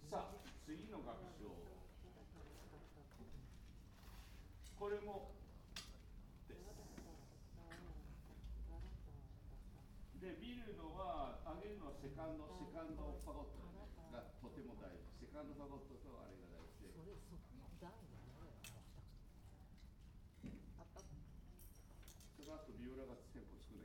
さあ次の楽章、これもです。で見るのは、上げるのはセカンドファゴットがとても大事。セカンドファゴットとあれが大事で、その後ビオラがテンポ作んなきゃいけない。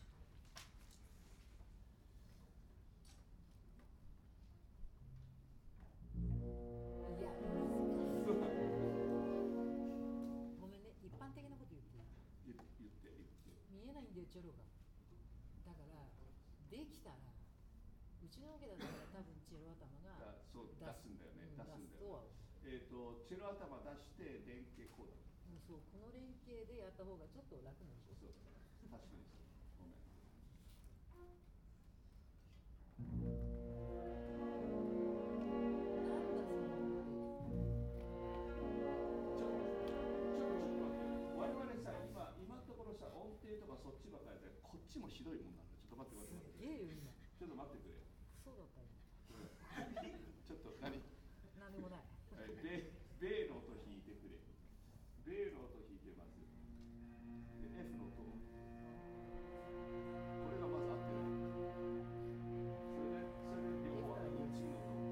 ごめんね、一般的なこと言って見えないんだよ、チェロが。だからできたら、うちのわけだったら多分チェロ頭が出すんだよね、出すんだよ、チェロ頭出して連携こうだ。 そう、この連携でやった方がちょっと楽なんでしょ。 そう、確かにそう。ごめん。今のところさ、音程とかそっちばっかりで、こっちもひどいもんなんだ。ちょっと待って待って待って。 すげえよ今。 ちょっと待ってくれ。 そうだったよ。 ちょっと何でもない。 ベーの音弾いてくれ。ベーの音弾いてます。で F の音。これがまず合ってない。それで両方は次の音。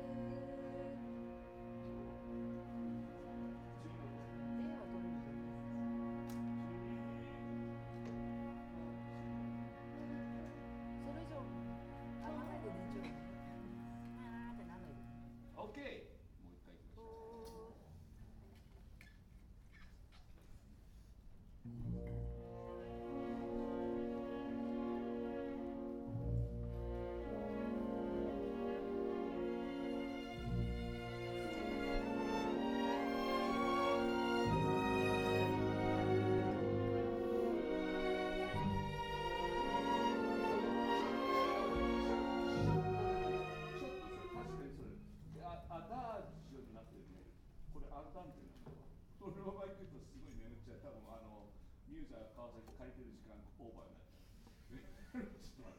ミューザー川崎借りてる時間オーバーになっちゃう。ちょっと待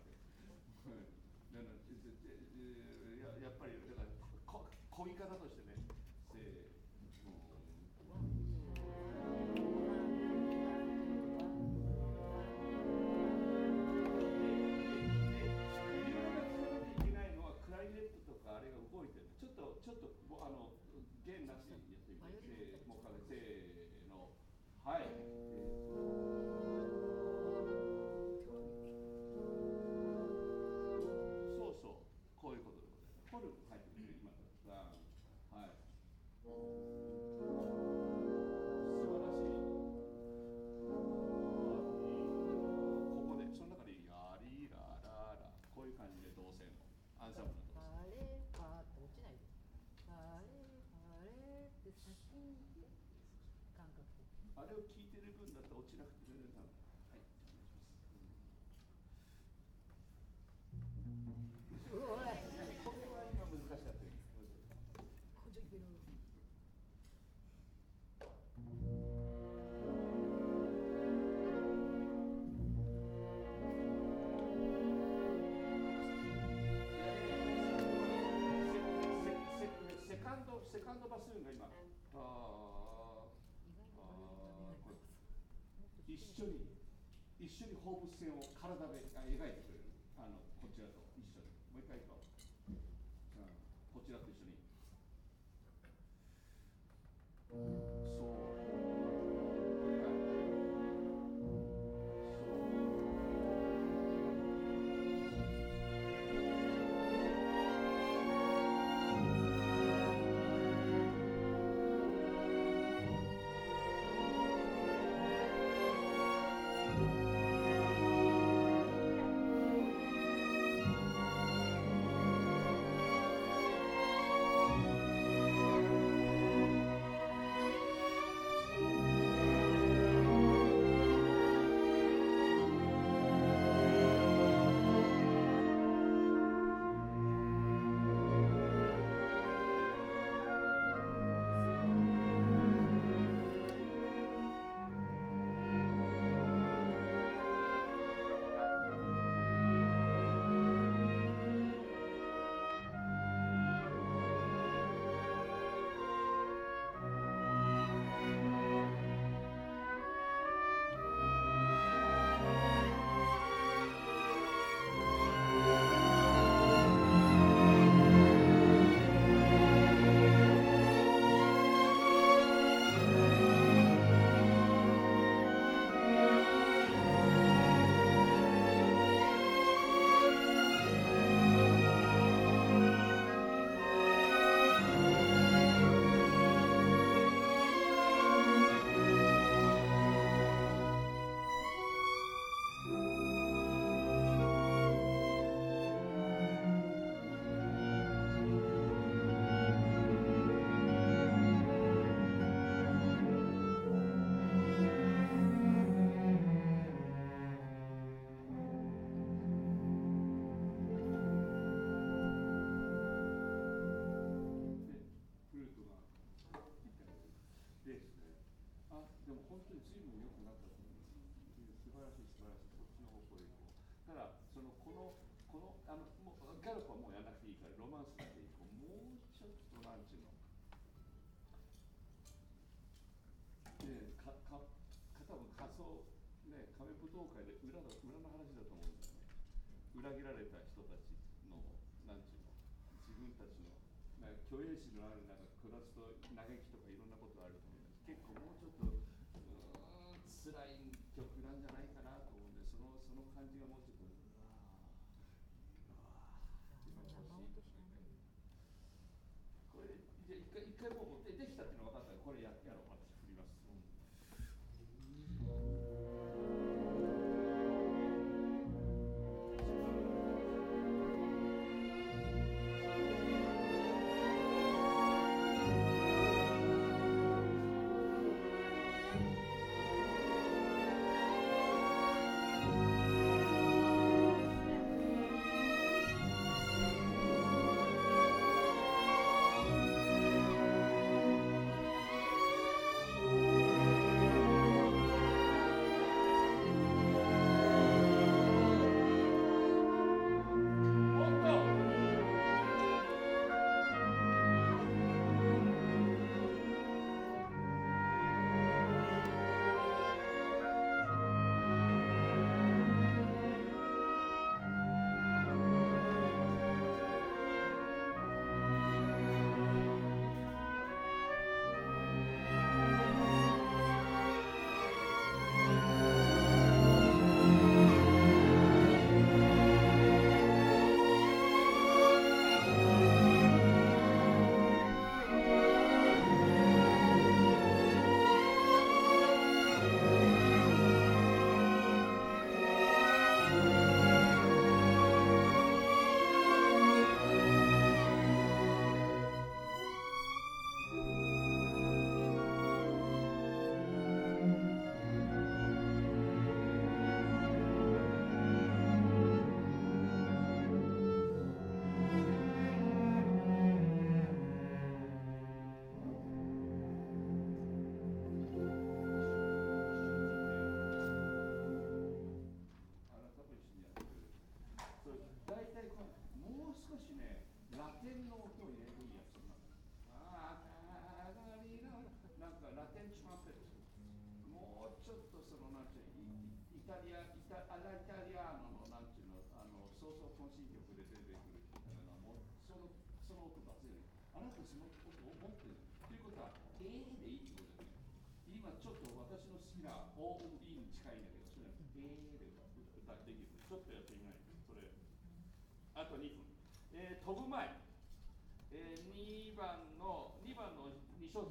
って。やっぱりだから漕ぎ方としてね、クラリネットとかあれが動いてる。ちょっと弦なしやってみて。もうかけせーの。はい。そうそう、こういうことでございます。フォルム入ってくる今だ。はい。素晴らしい。ここでその中でやりららら、こういう感じで同声のアンサンブルの動作。 あれパーって落ちないで。あれって先に感覚。 あれを聞いてる分だったら落ちなくて全然多分。はい。お願いします。これは今難しかったです。セカンドバスーンが今一緒に放物線を体で描いてくれる。こちらと一緒にもう一回いこう。こちらと一緒に。そうただそのこのもうギャロップはもうやらなくていいからロマンスだけいこう。もうちょっとなんちゅうので多分仮想ね、亀舞踏会で裏の話だと思うんだよね。裏切られた人たちのなんちゅうの自分たちの虚栄心のあるなんか下すと嘆きとかいろんなことあると思うんです。結構もうちょっと辛い曲なんじゃないかなと思うんで、その感じがもうちょっとこれじゃあ一回もうできたっていうの分かったらこれやろう。私振ります。あと2分。飛ぶ前、2番の2小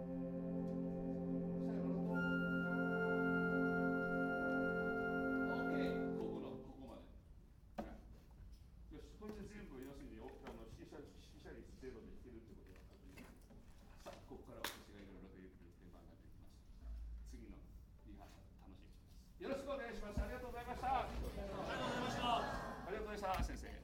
節前。OK これで全部要するに死者率ゼロでいけるってことが確認。さあ、ここから私がいろいろと言っていく順番ができます。次のリハーサル楽しみにしてます。よろしくお願いします。ありがとうございました。ありがとうございました。先生。